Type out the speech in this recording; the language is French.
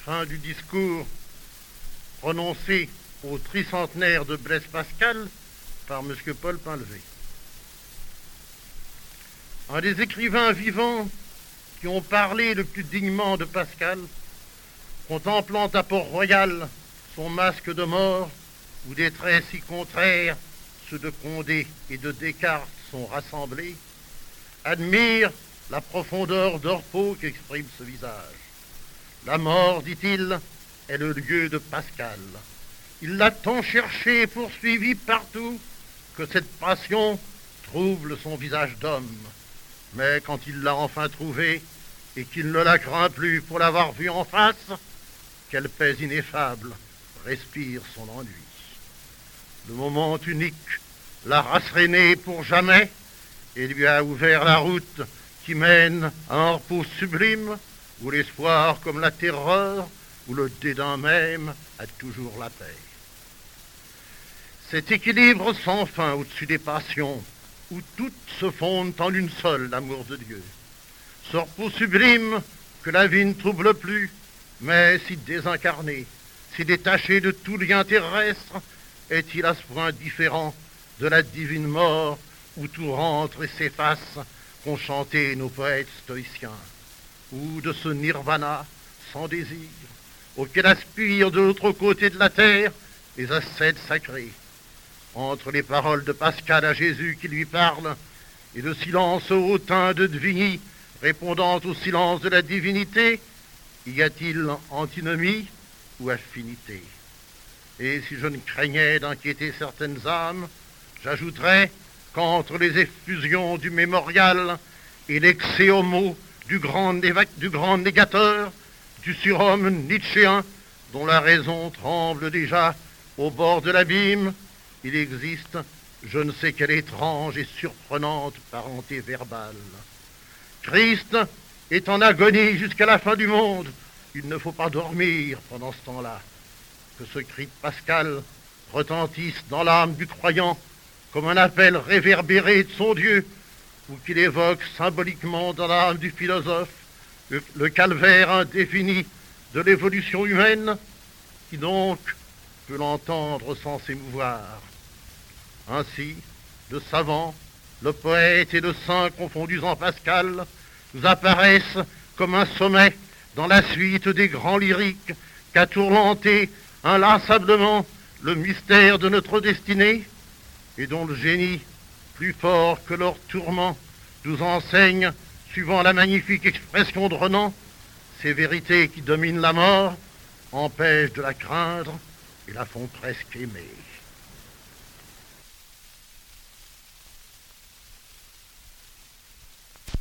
Fin du discours prononcé au tricentenaire de Blaise Pascal par M. Paul Painlevé. Un des écrivains vivants qui ont parlé le plus dignement de Pascal, contemplant à Port-Royal son masque de mort, où des traits si contraires, ceux de Condé et de Descartes, sont rassemblés, admire la profondeur de repos qu'exprime ce visage. La mort, dit-il, est le lieu de Pascal. Il l'a tant cherché et poursuivi partout que cette passion trouble son visage d'homme. Mais quand il l'a enfin trouvé et qu'il ne la craint plus pour l'avoir vue en face, quelle paix ineffable respire son ennui. Le moment unique l'a rasséréné pour jamais et lui a ouvert la route qui mène à un repos sublime où l'espoir comme la terreur, où le dédain même a toujours la paix. Cet équilibre sans fin au-dessus des passions, où toutes se fondent en une seule, l'amour de Dieu. Ce repos sublime que la vie ne trouble plus, mais si désincarné, si détaché de tout lien terrestre, est-il à ce point différent de la divine mort où tout rentre et s'efface qu'ont chanté nos poètes stoïciens, ou de ce nirvana sans désir auquel aspirent de l'autre côté de la terre les ascètes sacrés. Entre les paroles de Pascal à Jésus qui lui parle et le silence hautain de Devigny répondant au silence de la divinité, y a-t-il antinomie ou affinité? Et si je ne craignais d'inquiéter certaines âmes, j'ajouterais qu'entre les effusions du mémorial et l'excès homo du grand négateur, du surhomme nietzschéen, dont la raison tremble déjà au bord de l'abîme, il existe je ne sais quelle étrange et surprenante parenté verbale. Christ est en agonie jusqu'à la fin du monde. Il ne faut pas dormir pendant ce temps-là. Que ce cri de Pascal retentisse dans l'âme du croyant comme un appel réverbéré de son Dieu, ou qu'il évoque symboliquement dans l'âme du philosophe le calvaire indéfini de l'évolution humaine, qui donc peut l'entendre sans s'émouvoir. Ainsi, le savant, le poète et le saint confondus en Pascal nous apparaissent comme un sommet dans la suite des grands lyriques qu'a tourmenté inlassablement le mystère de notre destinée et dont le génie, plus fort que leur tourment, nous enseigne, suivant la magnifique expression de Renan, ces vérités qui dominent la mort, empêchent de la craindre et la font presque aimer.